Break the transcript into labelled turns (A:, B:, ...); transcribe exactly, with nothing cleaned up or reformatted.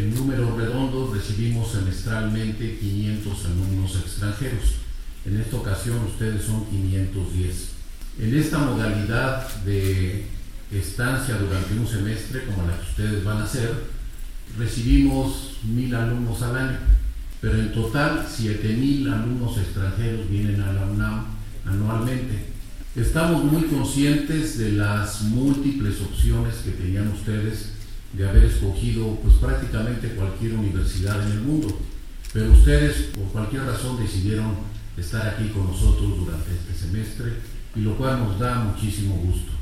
A: En números redondos recibimos semestralmente quinientos alumnos extranjeros. En esta ocasión ustedes son quinientos diez. En esta modalidad de estancia durante un semestre, como la que ustedes van a hacer, recibimos mil alumnos al año, pero en total siete mil alumnos extranjeros vienen a la UNAM anualmente. Estamos muy conscientes de las múltiples opciones que tenían ustedes de haber escogido pues prácticamente cualquier universidad en el mundo, pero ustedes por cualquier razón decidieron estar aquí con nosotros durante este semestre, y lo cual nos da muchísimo gusto.